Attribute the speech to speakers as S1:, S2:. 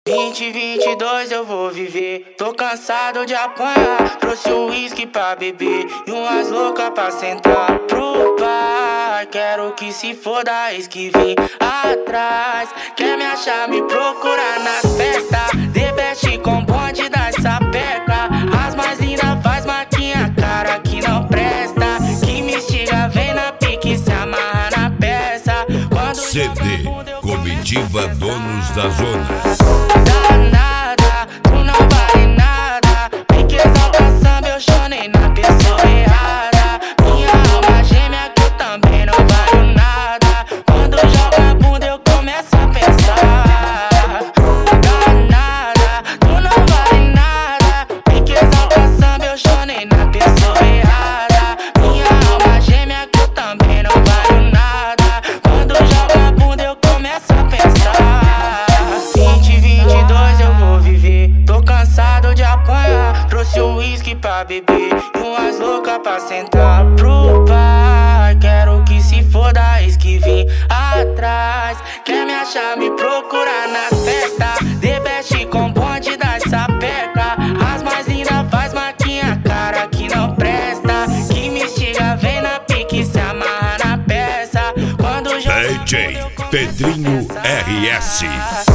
S1: 2022 eu vou viver, tô cansado de apanhar. Trouxe o uísque pra beber e umas loucas pra sentar pro bar. Quero que se foda ex que vem atrás. Quer me achar, me procurar nas festas. The best com bonde das sapeca. As mais lindas faz maquinha, cara que não presta. Que me instiga, vem na pique, se amarra na peça. Quando
S2: CD Comitiva Donos da Zona.
S1: Danada, tu não vale nada. Pique exaltação, eu chorei na pessoa errada. Minha alma gêmea que eu também não valho nada. Quando joga a bunda eu começo a pensar. Danada, tu não vale nada. Pique exaltação, eu chorei na pessoa errada. Minha alma gêmea que eu também não valho nada. Quando joga a bunda eu começo a pensar. 2022 eu vou viver, tô cansado de apanhar. Trouxe o uísque pra beber e umas loucas pra sentar pro bar. Quero que se foda ex que vem atrás. Quer me achar, me procurar nas festas. The best com bonde das sapeca. As mais lindas faz maquinha, cara que não presta. Que me instiga, vem na pique, se amarra na peça. Quando
S2: DJ Pedrinho RS.